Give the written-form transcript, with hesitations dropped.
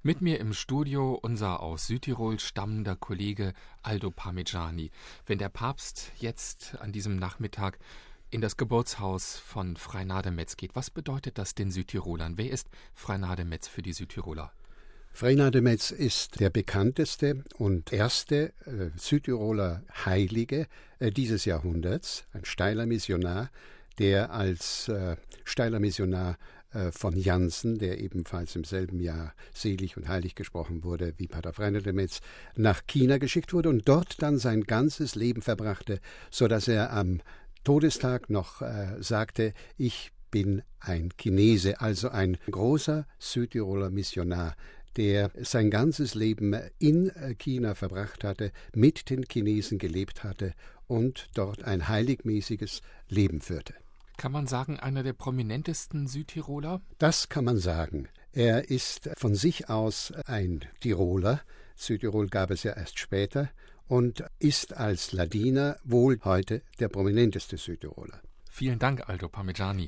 Mit mir im Studio unser aus Südtirol stammender Kollege Aldo Parmigiani. Wenn der Papst jetzt an diesem Nachmittag in das Geburtshaus von Freinade-Metz geht, was bedeutet das den Südtirolern? Wer ist Freinade-Metz für die Südtiroler? Freinade-Metz ist der bekannteste und erste Südtiroler Heilige dieses Jahrhunderts, ein steiler Missionar, der als steiler Missionar von Jansen, der ebenfalls im selben Jahr selig und heilig gesprochen wurde wie Pater Freinade-Metz, nach China geschickt wurde und dort dann sein ganzes Leben verbrachte, sodass er am Todestag noch sagte, ich bin ein Chinese, also ein großer Südtiroler Missionar, der sein ganzes Leben in China verbracht hatte, mit den Chinesen gelebt hatte und dort ein heiligmäßiges Leben führte. Kann man sagen, einer der prominentesten Südtiroler? Das kann man sagen. Er ist von sich aus ein Tiroler. Südtirol gab es ja erst später und ist als Ladiner wohl heute der prominenteste Südtiroler. Vielen Dank, Aldo Parmigiani.